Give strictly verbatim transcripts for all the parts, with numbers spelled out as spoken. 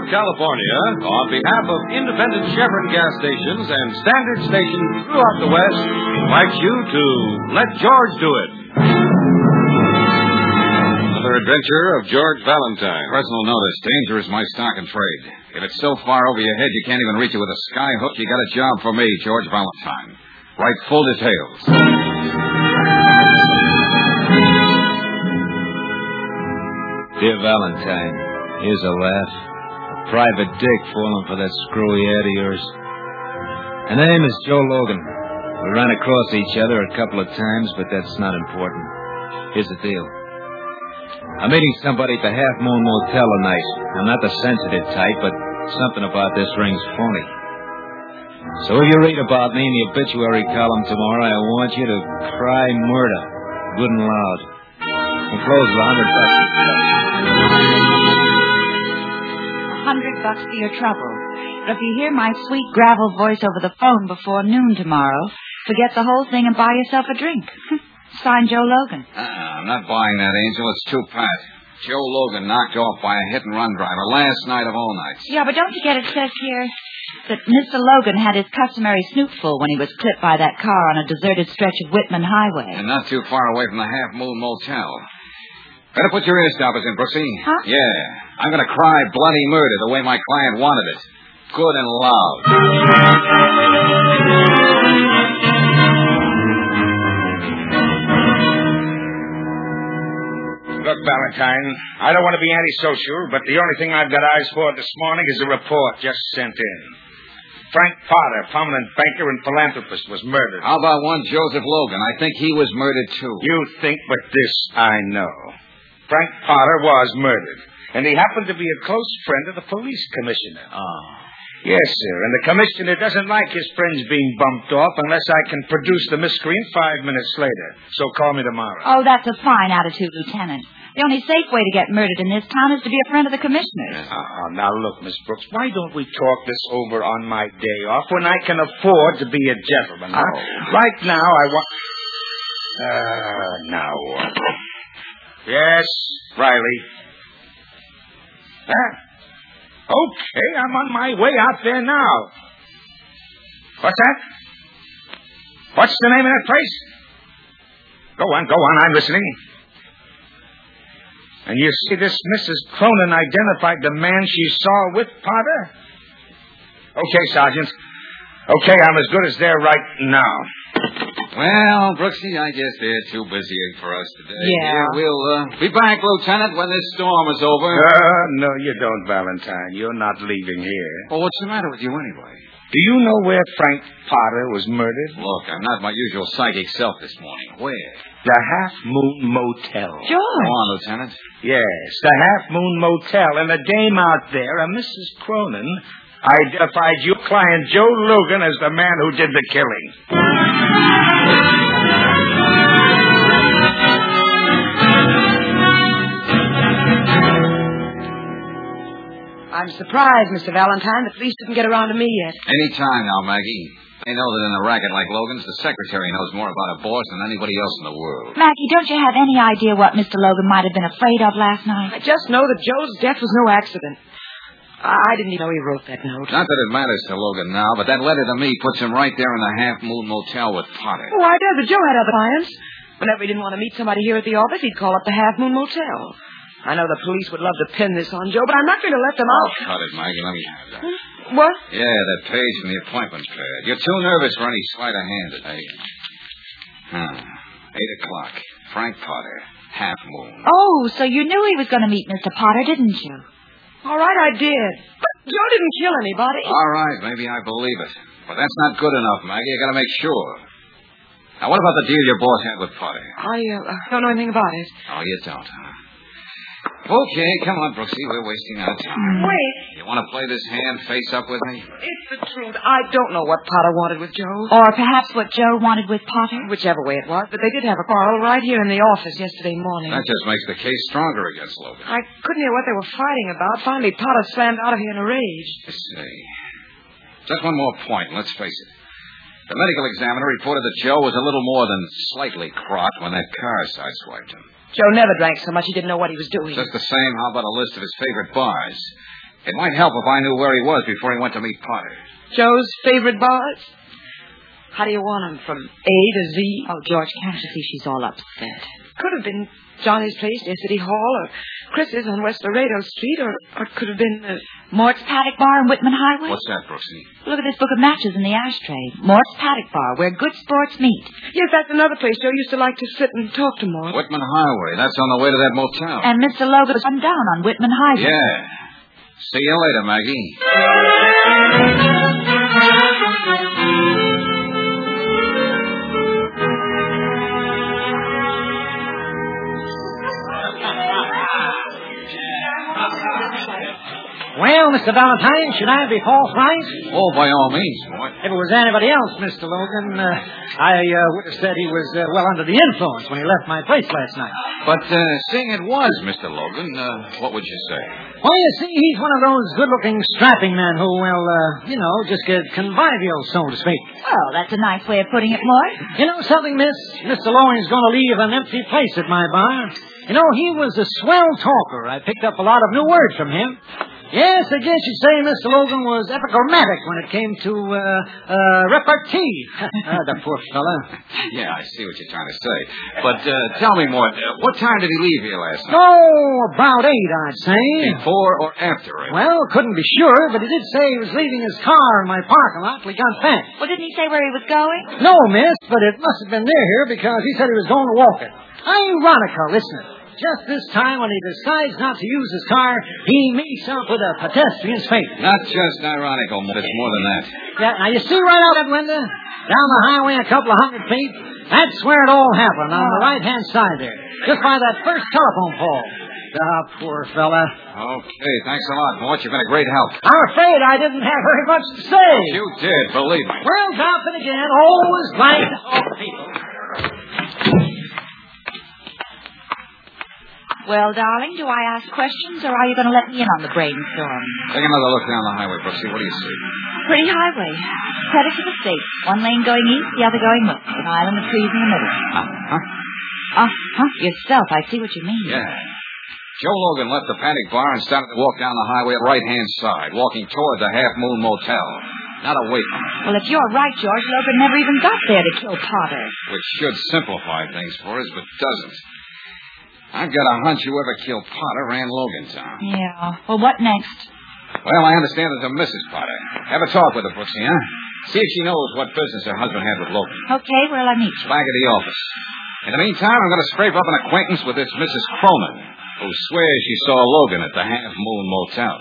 of California, on behalf of independent Chevron gas stations and standard stations throughout the West, invites you to Let George Do It. Another adventure of George Valentine. Personal notice. Danger is my stock and trade. If it's so far over your head you can't even reach it with a sky hook, you got a job for me, George Valentine. Write full details. Dear Valentine, here's a laugh. A private dick falling for that screwy ad of yours. My name is Joe Logan. We ran across each other a couple of times, but that's not important. Here's the deal. I'm meeting somebody at the Half Moon Motel tonight. I'm not the sensitive type, but something about this rings phony. So if you read about me in the obituary column tomorrow, I want you to cry murder, good and loud. Enclosed a hundred bucks. A hundred bucks for your trouble. But if you hear my sweet gravel voice over the phone before noon tomorrow, forget the whole thing and buy yourself a drink. Signed, Joe Logan. Uh, I'm not buying that, Angel. It's too pat. Joe Logan knocked off by a hit-and-run driver last night of all nights. Yeah, but don't forget it says here that Mister Logan had his customary snootful when he was clipped by that car on a deserted stretch of Whitman Highway. And not too far away from the Half Moon Motel. Better put your earstoppers in, Brooksy. Huh? Yeah. I'm going to cry bloody murder the way my client wanted it. Good and loud. Look, Valentine, I don't want to be antisocial, but the only thing I've got eyes for this morning is a report just sent in. Frank Potter, prominent banker and philanthropist, was murdered. How about one Joseph Logan? I think he was murdered, too. You think, but this I know. Frank Potter was murdered, and he happened to be a close friend of the police commissioner. Oh. Yes, sir, and the commissioner doesn't like his friends being bumped off unless I can produce the miscreant five minutes later. So call me tomorrow. Oh, that's a fine attitude, Lieutenant. The only safe way to get murdered in this town is to be a friend of the commissioner's. Oh, now look, Miss Brooks, why don't we talk this over on my day off when I can afford to be a gentleman, huh? Oh. Right now, I want... Uh, now what? Yes, Riley. Huh? Okay, I'm on my way out there now. What's that? What's the name of that place? Go on, go on, I'm listening. And you see, this Missus Cronin identified the man she saw with Potter? Okay, Sergeant. Okay, I'm as good as there right now. Well, Brooksy, I guess they're too busy for us today. Yeah. We'll uh, be back, Lieutenant, when this storm is over. Uh, no, you don't, Valentine. You're not leaving here. Well, what's the matter with you anyway? Do you know where Frank Potter was murdered? Look, I'm not my usual psychic self this morning. Where? The Half Moon Motel. George. Go on, Lieutenant. Yes, the Half Moon Motel. And the dame out there, a Missus Cronin, identified your client Joe Logan as the man who did the killing. I'm surprised, Mister Valentine. The police didn't get around to me yet. Any time now, Maggie. They know that in a racket like Logan's, the secretary knows more about a boss than anybody else in the world. Maggie, don't you have any idea what Mister Logan might have been afraid of last night? I just know that Joe's death was no accident. I didn't even know he wrote that note. Not that it matters to Logan now, but that letter to me puts him right there in the Half Moon Motel with Potter. Why does it? Joe had other clients. Whenever he didn't want to meet somebody here at the office, he'd call up the Half Moon Motel. I know the police would love to pin this on Joe, but I'm not going to let them Oh, out. cut it, Maggie. Let me have that. What? Yeah, that page from the appointment pad. You're too nervous for any sleight of hand today. Huh. Eight o'clock. Frank Potter. Half Moon. Oh, so you knew he was going to meet Mister Potter, didn't you? All right, I did. But Joe didn't kill anybody. All right, maybe I believe it. But that's not good enough, Maggie. You got to make sure. Now, what about the deal your boss had with Potter? I uh, don't know anything about it. Oh, you don't, huh? Okay, come on, Brooksy. We're wasting our time. Wait. You want to play this hand face up with me? It's the truth. I don't know what Potter wanted with Joe. Or perhaps what Joe wanted with Potter? Whichever way it was, but they did have a quarrel right here in the office yesterday morning. That just makes the case stronger against Logan. I couldn't hear what they were fighting about. Finally, Potter slammed out of here in a rage. Let's see. Just one more point, and let's face it. The medical examiner reported that Joe was a little more than slightly crocked when that car sideswiped him. Joe never drank so much he didn't know what he was doing. Just the same, how about a list of his favorite bars? It might help if I knew where he was before he went to meet Potter. Joe's favorite bars? How do you want him, from A to Z? Oh, George, can't you see she's all upset? Could have been Johnny's place near City Hall, or Chris's on West Laredo Street, or, or it could have been... Uh... Mort's Paddock Bar on Whitman Highway? What's that, Brooksy? Look at this book of matches in the ashtray. Mort's Paddock Bar, where good sports meet. Yes, that's another place Joe used to like to sit and talk to Mort. Whitman Highway. That's on the way to that motel. And Mister Logan was down on Whitman Highway. Yeah. See you later, Maggie. Well, Mister Valentine, should I be forthright? Oh, by all means, boy. If it was anybody else, Mister Logan, uh, I uh, would have said he was uh, well under the influence when he left my place last night. But uh, seeing it was Mister Logan, uh, what would you say? Well, you see, he's one of those good-looking, strapping men who will, uh, you know, just get convivial, so to speak. Well, that's a nice way of putting it, Mort. You know something, miss? Mister Logan's going to leave an empty place at my bar. You know, he was a swell talker. I picked up a lot of new words from him. Yes, I guess you'd say Mister Logan was epigrammatic when it came to uh, uh, repartee. uh, the poor fella. Yeah, I see what you're trying to say. But uh, tell me, Mort, uh, what time did he leave here last night? Oh, about eight, I'd say. Before or after it? Well, couldn't be sure, but he did say he was leaving his car in my parking lot till he got back. Well, didn't he say where he was going? No, miss, but it must have been near here because he said he was going to walk it. Ironical, isn't it? Just this time, when he decides not to use his car, he meets up with a pedestrian's fate. Not just ironical, Mort. It's more than that. Yeah, now you see right out that window? Down the highway a couple of hundred feet? That's where it all happened, on the right-hand side there. Just by that first telephone pole. Ah, poor fella. Okay, thanks a lot, Mort. You've been a great help. I'm afraid I didn't have very much to say. You did, believe me. Well, Johnson again, always glad to talk to people. Well, darling, do I ask questions, or are you going to let me in on the brainstorm? Take another look down the highway, Brooksy. What do you see? Pretty highway. Credit to the state. One lane going east, the other going west. An island of trees in the middle. Uh-huh. Uh-huh. Yourself. I see what you mean. Yeah. Joe Logan left the Paddock Bar and started to walk down the highway at right-hand side, walking toward the Half Moon Motel, not away from it. Well, if you're right, George, Logan never even got there to kill Potter. Which should simplify things for us, but doesn't. I've got a hunch whoever killed Potter ran Logantown. Yeah. Well, what next? Well, I understand there's a Missus Potter. Have a talk with her, Brooksy, huh? See if she knows what business her husband had with Logan. Okay, where'll I meet you? Back at the office. In the meantime, I'm going to scrape up an acquaintance with this Missus Cronin, who swears she saw Logan at the Half Moon Motel.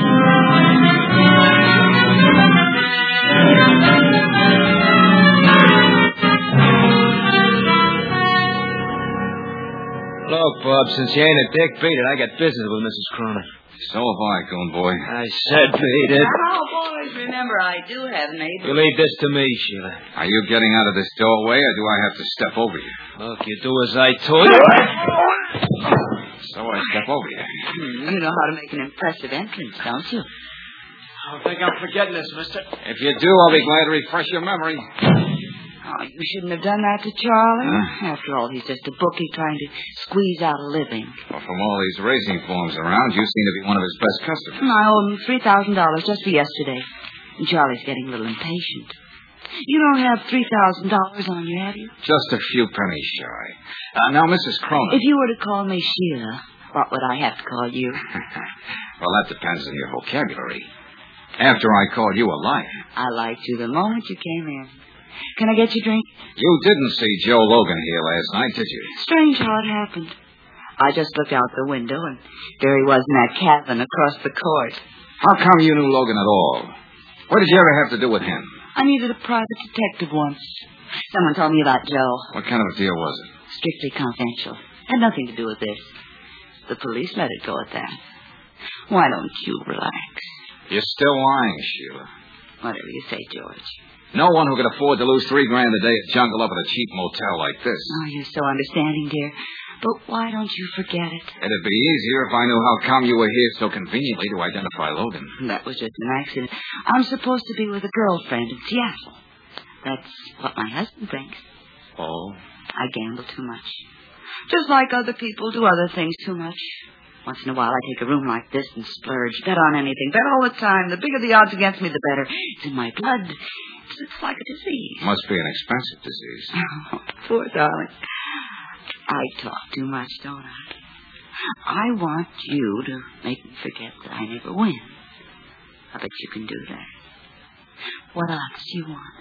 Look, Bob, since you ain't a dick, beat it. I got business with Missus Cronin. So have I, goon boy. I said beat it. Oh, boys, remember, I do have neighbors. You leave this to me, Sheila. Are you getting out of this doorway, or do I have to step over you? Look, you do as I told you. So I step over you. Hmm, you know how to make an impressive entrance, don't you? I don't think I'm forgetting this, mister. If you do, I'll be glad to refresh your memory. Oh, you shouldn't have done that to Charlie. Huh? After all, he's just a bookie trying to squeeze out a living. Well, from all these racing forms around, you seem to be one of his best customers. I owe him three thousand dollars just for yesterday. And Charlie's getting a little impatient. You don't have three thousand dollars on you, have you? Just a few pennies shy. Uh, now, Missus Cronin. If you were to call me Sheila, what would I have to call you? Well, that depends on your vocabulary. After I called you a liar. I liked you the moment you came in. Can I get you a drink? You didn't see Joe Logan here last night, did you? Strange how it happened. I just looked out the window, and there he was in that cabin across the court. How come you knew Logan at all? What did you ever have to do with him? I needed a private detective once. Someone told me about Joe. What kind of a deal was it? Strictly confidential. Had nothing to do with this. The police let it go at that. Why don't you relax? You're still lying, Sheila. Whatever you say, George. No one who could afford to lose three grand a day at Jungle up at a cheap motel like this. Oh, you're so understanding, dear. But why don't you forget it? It'd be easier if I knew how come you were here so conveniently to identify Logan. That was just an accident. I'm supposed to be with a girlfriend in Seattle. That's what my husband thinks. Oh? I gamble too much. Just like other people do other things too much. Once in a while, I take a room like this and splurge. Bet on anything. Bet all the time. The bigger the odds against me, the better. It's in my blood. It's, it's like a disease. Must be an expensive disease. Oh, poor darling. I talk too much, don't I? I want you to make me forget that I never win. I bet you can do that. What else do you want?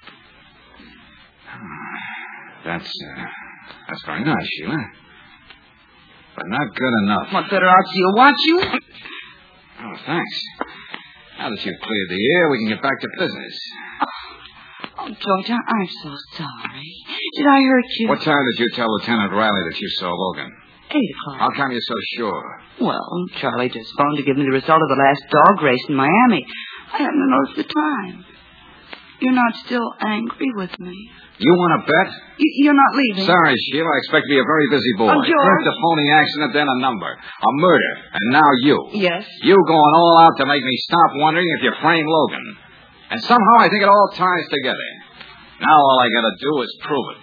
That's, uh, that's very nice, Sheila. But not good enough. What better odds do you want, you? Oh, thanks. Now that you've cleared the air, we can get back to business. Oh, oh George, I- I'm so sorry. Did I hurt you? What time did you tell Lieutenant Riley that you saw Logan? Eight o'clock. How come you're so sure? Well, Charlie just phoned to give me the result of the last dog race in Miami. I haven't noticed the time. You're not still angry with me? You want to bet? Y- you're not leaving? Sorry, Sheila. I expect to be a very busy boy. Oh, George. First a phony accident, then a number. A murder. And now you. Yes? You going all out to make me stop wondering if you framed Logan. And somehow I think it all ties together. Now all I got to do is prove it.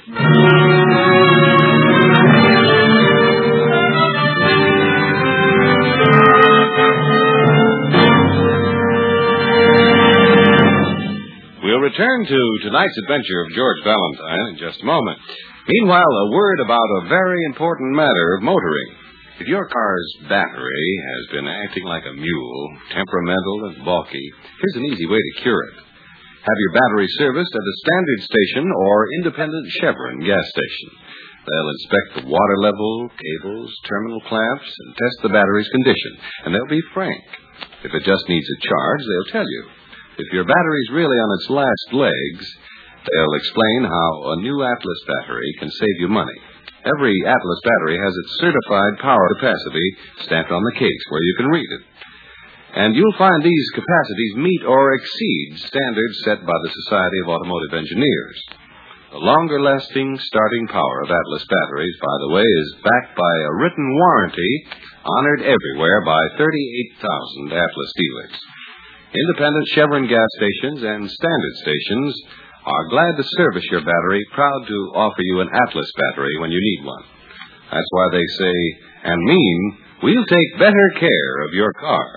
We'll return to tonight's adventure of George Valentine in just a moment. Meanwhile, a word about a very important matter of motoring. If your car's battery has been acting like a mule, temperamental and balky, here's an easy way to cure it. Have your battery serviced at a Standard Station or independent Chevron gas station. They'll inspect the water level, cables, terminal clamps, and test the battery's condition. And they'll be frank. If it just needs a charge, they'll tell you. If your battery's really on its last legs, they'll explain how a new Atlas battery can save you money. Every Atlas battery has its certified power capacity stamped on the case where you can read it. And you'll find these capacities meet or exceed standards set by the Society of Automotive Engineers. The longer-lasting starting power of Atlas batteries, by the way, is backed by a written warranty honored everywhere by thirty-eight thousand Atlas dealers. Independent Chevron gas stations and Standard stations are glad to service your battery, proud to offer you an Atlas battery when you need one. That's why they say, and mean, we'll take better care of your car.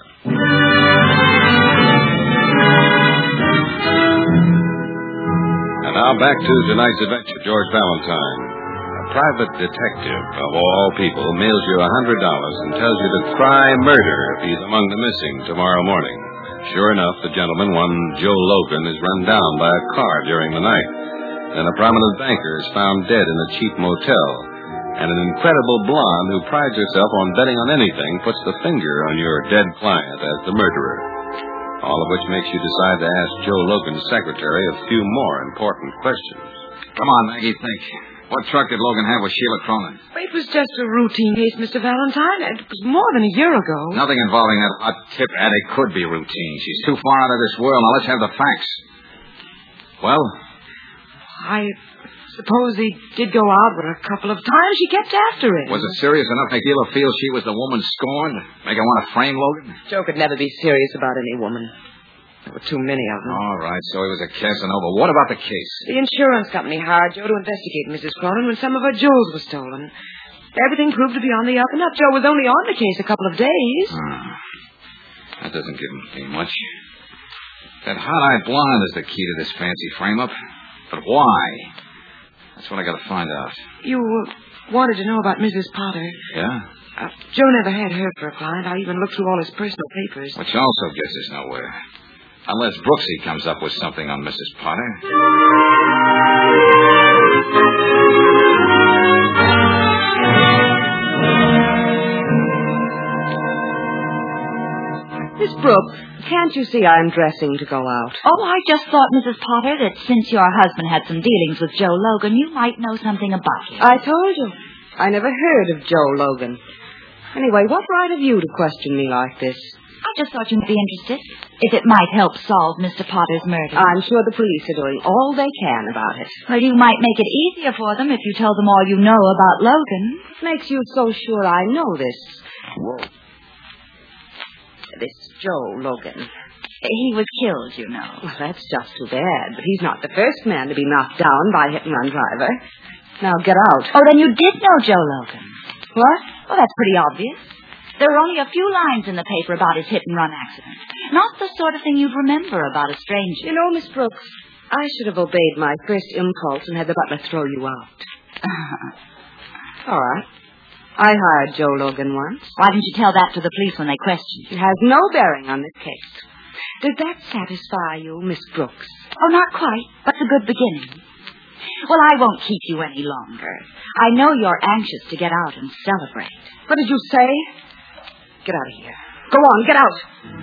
And now back to tonight's adventure, George Valentine. A private detective, of all people, mails you a hundred dollars and tells you to cry murder if he's among the missing tomorrow morning. Sure enough, the gentleman, one Joe Logan, is run down by a car during the night. Then a prominent banker is found dead in a cheap motel. And an incredible blonde who prides herself on betting on anything puts the finger on your dead client as the murderer. All of which makes you decide to ask Joe Logan's secretary a few more important questions. Come on, Maggie, think. What truck did Logan have with Sheila Cronin? It was just a routine case, Mister Valentine. It was more than a year ago. Nothing involving that hot tip addict could be routine. She's too far out of this world. Now, let's have the facts. Well? I suppose he did go out with her a couple of times. She kept after him. Was it serious enough to make Sheila feel she was the woman scorned? Make her want to frame Logan? Joe could never be serious about any woman. There were too many of them. All right, so he was a Casanova. What about the case? The insurance company hired Joe to investigate Missus Cronin when some of her jewels were stolen. Everything proved to be on the up and up. Joe was only on the case a couple of days. Hmm. That doesn't give me much. That hot-eyed blonde is the key to this fancy frame-up. But why? That's what I got to find out. You uh, wanted to know about Missus Potter. Yeah? Uh, Joe never had her for a client. I even looked through all his personal papers. Which also gets us nowhere. Unless Brooksy comes up with something on Missus Potter. Miss Brooks, can't you see I'm dressing to go out? Oh, I just thought, Missus Potter, that since your husband had some dealings with Joe Logan, you might know something about him. I told you. I never heard of Joe Logan. Anyway, what right have you to question me like this? I just thought you might be interested, if it might help solve Mister Potter's murder. I'm sure the police are doing all they can about it. Well, you might make it easier for them if you tell them all you know about Logan. What makes you so sure I know this? Whoa. This Joe Logan. He was killed, you know. Well, that's just too bad, but he's not the first man to be knocked down by a hit-and-run driver. Now, get out. Oh, then you did know Joe Logan. What? Well, that's pretty obvious. There were only a few lines in the paper about his hit-and-run accident. Not the sort of thing you'd remember about a stranger. You know, Miss Brooks, I should have obeyed my first impulse and had the butler throw you out. All right. I hired Joe Logan once. Why didn't you tell that to the police when they questioned you? It has no bearing on this case. Does that satisfy you, Miss Brooks? Oh, not quite, but it's a good beginning. Well, I won't keep you any longer. I know you're anxious to get out and celebrate. What did you say? Get out of here. Go on, get out.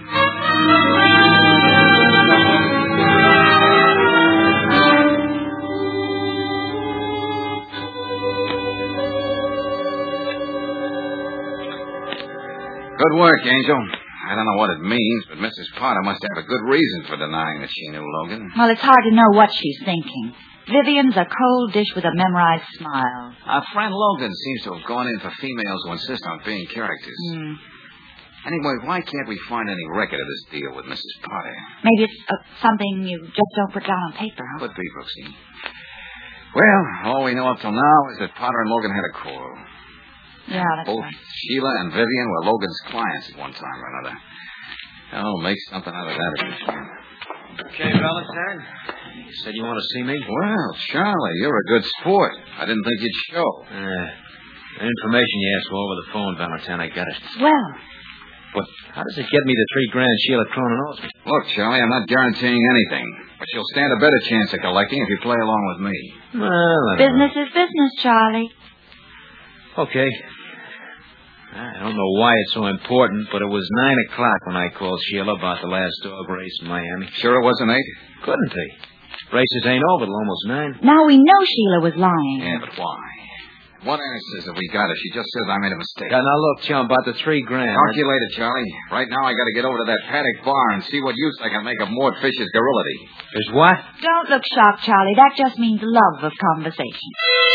Good work, Angel. I don't know what it means, but Missus Potter must have a good reason for denying that she knew Logan. Well, it's hard to know what she's thinking. Vivian's a cold dish with a memorized smile. Our friend Logan seems to have gone in for females who insist on being characters. Hmm. Anyway, why can't we find any record of this deal with Missus Potter? Maybe it's uh, something you just don't put down on paper, huh? Could be, Brooksy. Well, all we know up till now is that Potter and Logan had a quarrel. Yeah, that's Both right. Sheila and Vivian were Logan's clients at one time or another. Oh, make something out of that if you can. Okay, Valentine. You said you want to see me? Well, Charlie, you're a good sport. I didn't think you'd show. Uh, the information you asked for over the phone, Valentine, I got it. Well, But how does it get me the three grand Sheila Cronin owes me? Look, Charlie, I'm not guaranteeing anything, but you'll stand a better chance of collecting if you play along with me. Well, I don't business is business, Charlie. know. Okay. I don't know why it's so important, but it was nine o'clock when I called Sheila about the last dog race in Miami. Sure it wasn't eight? Couldn't he? Races ain't over till almost nine. Now we know Sheila was lying. Yeah, but why? What answers have we got if she just says I made a mistake? Yeah, now look, chum, about the three grand. Talk to you later, Charlie. Right now I got to get over to that paddock bar and see what use I can make of Mort Fisher's garrulity. There's what? Don't look shocked, Charlie. That just means love of conversation.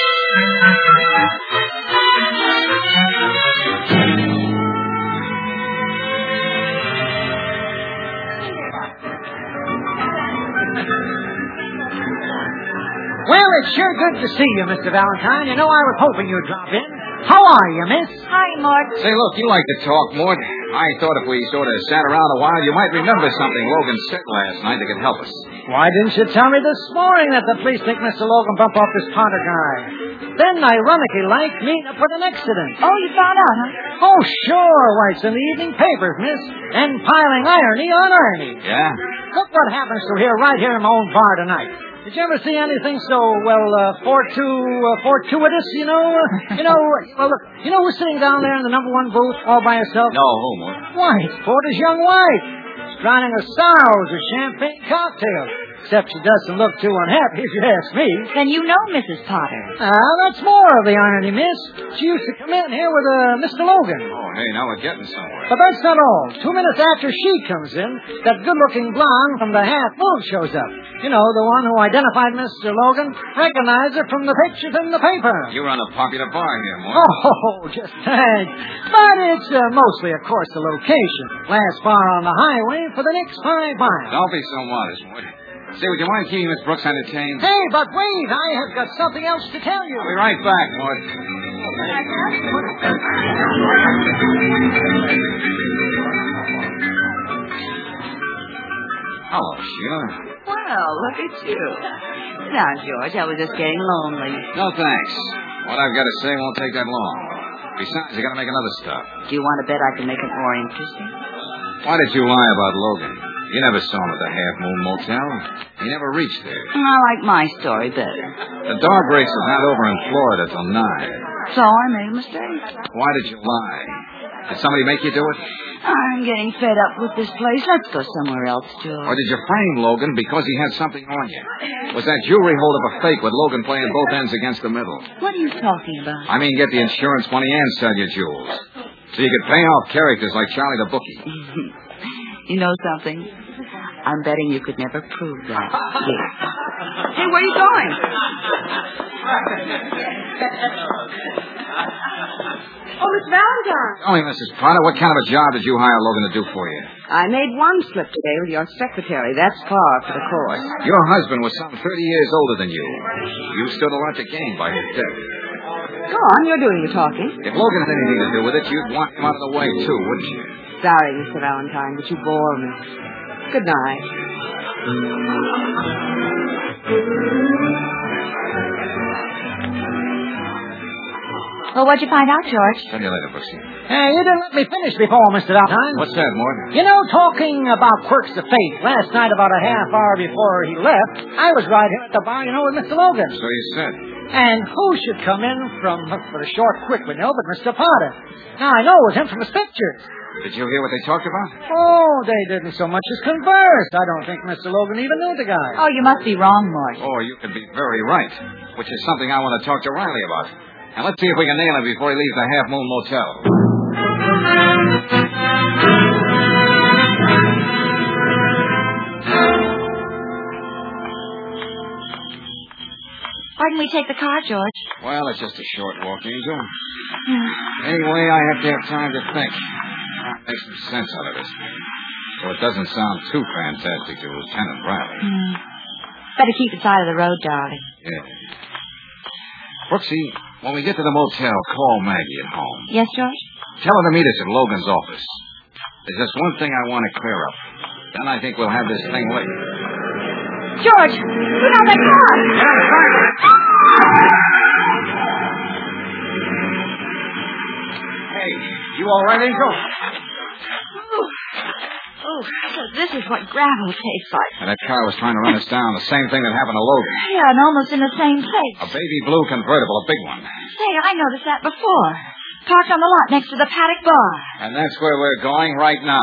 Well, it's sure good to see you, Mister Valentine. You know, I was hoping you'd drop in. How are you, miss? Hi, Mort. Say, look, you like to talk, Mort. I thought if we sort of sat around a while, you might remember something Logan said last night that could help us. Why didn't you tell me this morning that the police think Mister Logan bumped off this Potter guy? Then, ironically like, meeting up with an accident. Oh, you found out, huh? Oh, sure. Why, it's in the evening papers, miss. And piling irony on irony. Yeah? Look what happens to here, right here in my own bar tonight. Did you ever see anything so, well, uh, fortu, uh, fortuitous, you know? Uh, you know, well, look, you know who's sitting down there in the number one booth all by herself? No, who, Mort? Why, it's Porter's young wife. She's drowning her sorrows with champagne cocktails. Except she doesn't look too unhappy, if you ask me. Then you know Missus Potter. Ah, that's more of the irony, miss. She used to come in here with uh, Mister Logan. Oh, hey, now we're getting somewhere. But that's not all. Two minutes after she comes in, that good-looking blonde from the Half Moon shows up. You know, the one who identified Mister Logan, recognized her from the pictures in the paper. You run a popular bar here, Mort. Oh, just thanks. But it's uh, mostly, of course, the location. Last bar on the highway for the next five miles. Don't be so modest, Mort. Say, would you mind keeping Miss Brooks entertained? Hey, but wait, I have got something else to tell you. I'll be right back, Mort. Hello, Sheila. Well, look at you. Now, George, I was just getting lonely. No, thanks. What I've got to say won't take that long. Besides, I got to make another stop. Do you want to bet I can make it more interesting? Why did you lie about Logan? You never saw him at the Half Moon Motel. He never reached there. I like my story better. The dog race is not over in Florida till nine. So I made a mistake. Why did you lie? Did somebody make you do it? I'm getting fed up with this place. Let's go somewhere else, George. Or did you frame Logan because he had something on you? Was that jewelry holder a fake with Logan playing both ends against the middle? What are you talking about? I mean, get the insurance money and sell your jewels. So you could pay off characters like Charlie the Bookie. You know something? I'm betting you could never prove that. Here. Hey, where are you going? Oh, Miss Valentine. Tell me, Missus Potter, what kind of a job did you hire Logan to do for you? I made one slip today with your secretary. That's par for the course. Your husband was some thirty years older than you. You stood a lot to gain by his death. Go on, you're doing the talking. If Logan had anything to do with it, you'd want him out of the way, too, wouldn't you? Sorry, Mister Valentine, but you bore me. Good night. Well, what'd you find out, George? Tell you later, Brooksy. Hey, you didn't let me finish before, Mister Valentine. What's that, Mort? You know, talking about quirks of fate, last night about a half hour before he left, I was right here at the bar, you know, with Mister Logan. So you said. And who should come in from for a short, quick window but Mister Potter? Now, I know it was him from his pictures. Did you hear what they talked about? Oh, they didn't so much as converse. I don't think Mister Logan even knew the guy. Oh, you must be wrong, Mort. Oh, you could be very right, which is something I want to talk to Riley about. And let's see if we can nail him before he leaves the Half Moon Motel. Why didn't we take the car, George? Well, it's just a short walk, Angel. Anyway, I have to have time to think. Make some sense out of this. So it doesn't sound too fantastic to Lieutenant Riley. Mm. Better keep the side of the road, darling. Yeah. Brooksy, when we get to the motel, call Maggie at home. Yes, George? Tell her to meet us at Logan's office. There's just one thing I want to clear up. Then I think we'll have this thing licked. George, put on that car. Get on the driver. Hey, you all right, Angel? Oh, oh, so this is what gravel tastes like. And that car was trying to run us down. The same thing that happened to Logan. Yeah, and almost in the same place. A baby blue convertible, a big one. Say, I noticed that before. Parked on the lot next to the paddock bar. And that's where we're going right now.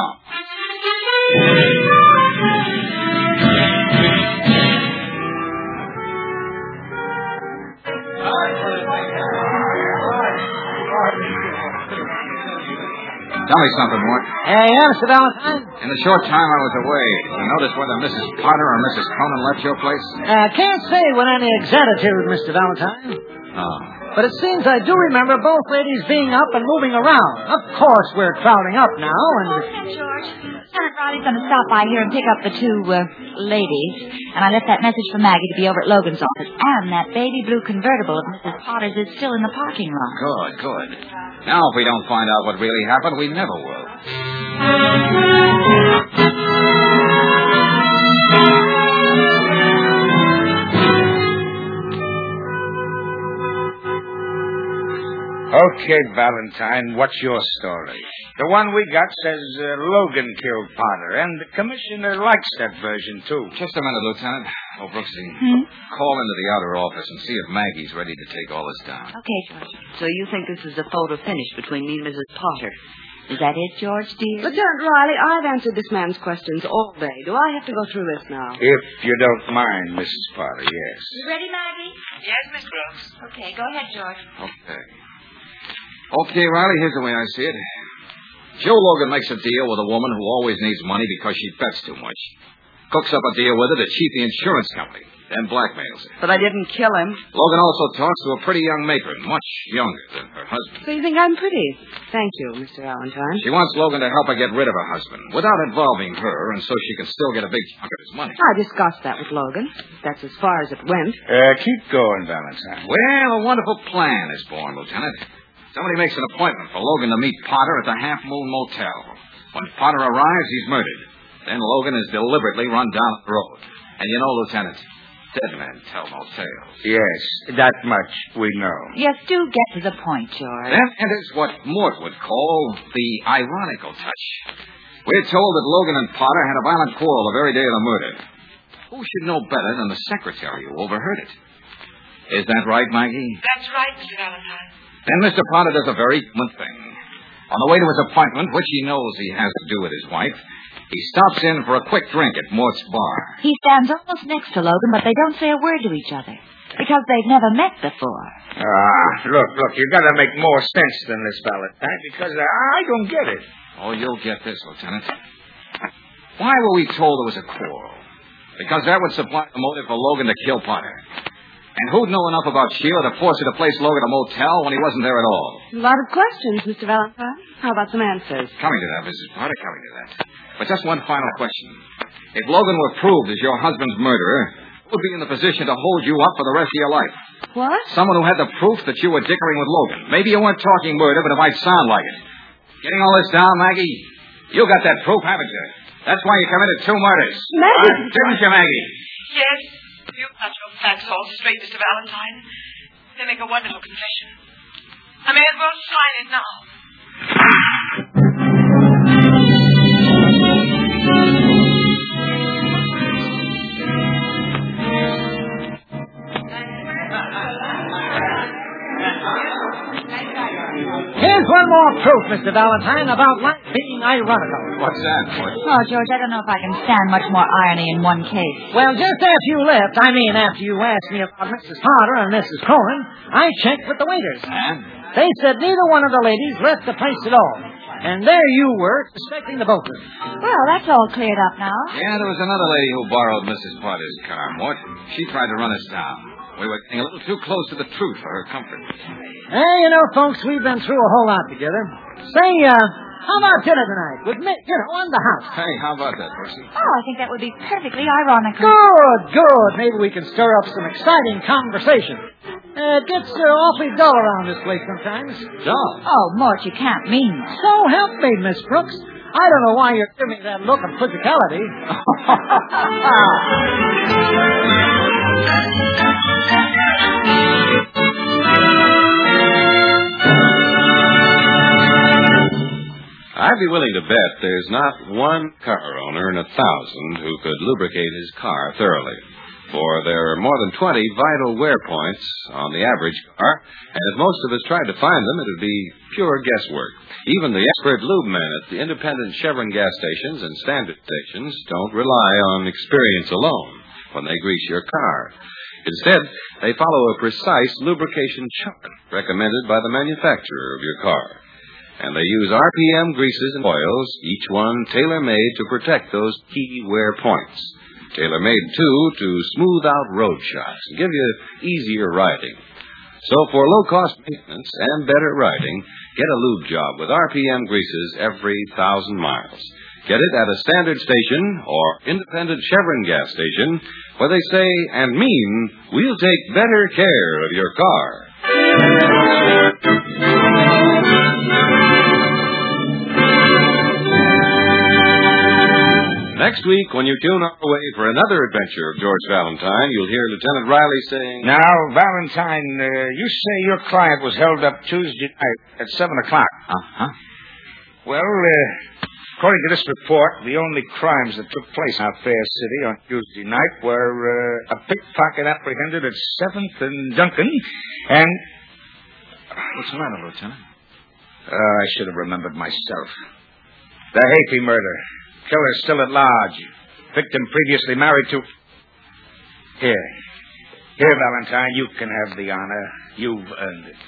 Tell me something, Mort. Hey, yeah, Mister Valentine? In the short time I was away, did you notice whether Missus Potter or Missus Cronin left your place? I uh, can't say with any exactitude, Mister Valentine. Oh. But it seems I do remember both ladies being up and moving around. Of course, we're crowding up now, and... Hey, George. Lieutenant Riley's going to stop by here and pick up the two uh, ladies. And I left that message for Maggie to be over at Logan's office. And that baby blue convertible of Missus Potter's is still in the parking lot. Good, good. Now, if we don't find out what really happened, we never will. Okay, Valentine, what's your story? The one we got says uh, Logan killed Potter, and the commissioner likes that version, too. Just a minute, Lieutenant. Oh, Brooksy, Hmm? call into the outer office and see if Maggie's ready to take all this down. Okay, George. So you think this is a photo finish between me and Missus Potter? Is that it, George, dear? Lieutenant Riley, I've answered this man's questions all day. Do I have to go through this now? If you don't mind, Missus Potter, yes. You ready, Maggie? Yes, Miss Brooks. Okay, go ahead, George. Okay. Okay, Riley, here's the way I see it. Joe Logan makes a deal with a woman who always needs money because she bets too much. Cooks up a deal with her to cheat the insurance company, then blackmails her. But I didn't kill him. Logan also talks to a pretty young matron, much younger than her husband. So you think I'm pretty? Thank you, Mister Valentine. She wants Logan to help her get rid of her husband without involving her, and so she can still get a big chunk of his money. I discussed that with Logan. That's as far as it went. Uh, keep going, Valentine. Well, a wonderful plan is born, Lieutenant. Somebody makes an appointment for Logan to meet Potter at the Half Moon Motel. When Potter arrives, he's murdered. Then Logan is deliberately run down the road. And you know, Lieutenant, dead men tell no tales. Yes, that much we know. Yes, do get to the point, George. Then enters what Mort would call the ironical touch. We're told that Logan and Potter had a violent quarrel the very day of the murder. Who should know better than the secretary who overheard it? Is that right, Maggie? That's right, Mister Valentine. Then Mister Potter does a very human thing. On the way to his appointment, which he knows he has to do with his wife, he stops in for a quick drink at Mort's bar. He stands almost next to Logan, but they don't say a word to each other. Because they've never met before. Ah, look, look, you gotta make more sense than this, Valentine, because uh, I don't get it. Oh, you'll get this, Lieutenant. Why were we told there was a quarrel? Because that would supply the motive for Logan to kill Potter. And who'd know enough about Sheila to force her to place Logan at a motel when he wasn't there at all? A lot of questions, Mister Valentine. How about some answers? Coming to that, Missus Potter, coming to that. But just one final question. If Logan were proved as your husband's murderer, would be in the position to hold you up for the rest of your life. What? Someone who had the proof that you were dickering with Logan. Maybe you weren't talking murder, but it might sound like it. Getting all this down, Maggie? You got that proof, haven't you? That's why you committed two murders. Maggie! Uh, didn't you, Maggie? Yes. You've got your facts all straight, Mister Valentine. They make a wonderful confession. I may as well sign it now. Here's one more proof, Mister Valentine, about life being ironical. What's that, Mort? Oh, George, I don't know if I can stand much more irony in one case. Well, just after you left, I mean after you asked me about Missus Potter and Missus Cronin, I checked with the waiters. And? They said neither one of the ladies left the place at all. And there you were, suspecting the both of them. Well, that's all cleared up now. Yeah, there was another lady who borrowed Missus Potter's car, Mort. She tried to run us down. We were getting a little too close to the truth for her comfort. Hey, you know, folks, we've been through a whole lot together. Say, uh, how about dinner tonight? With me, you know, on the house. Hey, how about that, Percy? Oh, I think that would be perfectly ironical. Good, good. Maybe we can stir up some exciting conversation. Uh, it gets uh, awfully dull around this place sometimes. Dull? Oh, Mort, you can't mean that. So help me, Miss Brooks. I don't know why you're giving me that look of physicality. I'd be willing to bet there's not one car owner in a thousand who could lubricate his car thoroughly. For there are more than twenty vital wear points on the average car, and if most of us tried to find them, it would be pure guesswork. Even the expert lube men at the independent Chevron gas stations and standard stations don't rely on experience alone when they grease your car. Instead, they follow a precise lubrication chart recommended by the manufacturer of your car. And they use R P M greases and oils, each one tailor-made to protect those key wear points. Tailor-made, too, to smooth out road shots and give you easier riding. So for low-cost maintenance and better riding, get a lube job with R P M greases every thousand miles. Get it at a standard station or independent Chevron gas station where they say and mean, we'll take better care of your car. Next week, when you tune our way for another adventure of George Valentine, you'll hear Lieutenant Riley saying... Now, Valentine, uh, you say your client was held up Tuesday night at seven o'clock. Uh-huh. Well, uh, according to this report, the only crimes that took place in our fair city on Tuesday night were uh, a pickpocket apprehended at seventh and Duncan, and... What's the matter, Lieutenant? Uh, I should have remembered myself. The Hapey murder. Killer still at large. Victim previously married to... Here. Here, Valentine, you can have the honor. You've earned it.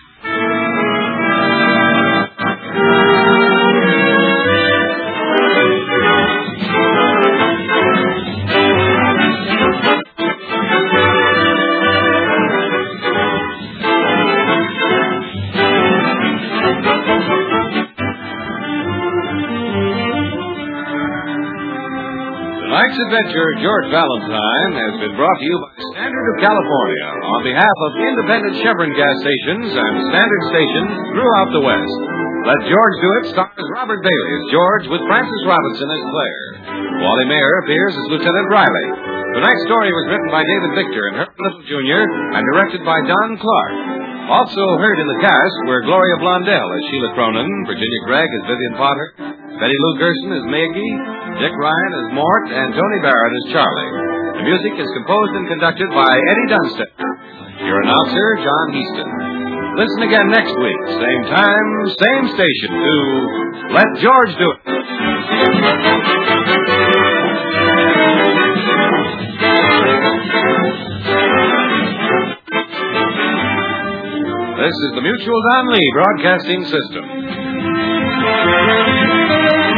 Tonight's adventure, George Valentine, has been brought to you by Standard of California on behalf of independent Chevron gas stations and standard stations throughout the West. Let George Do It stars Robert Bailey as George with Francis Robinson as Claire. Wally Mayer appears as Lieutenant Riley. Tonight's story was written by David Victor and Herb Little Junior and directed by Don Clark. Also heard in the cast were Gloria Blondell as Sheila Cronin, Virginia Gregg as Vivian Potter, Betty Lou Gerson as Maggie, Dick Ryan as Mort, and Tony Barrett as Charlie. The music is composed and conducted by Eddie Dunstep. Your announcer, John Heaston. Listen again next week, same time, same station, to Let George Do It. This is the Mutual Don Lee Broadcasting System.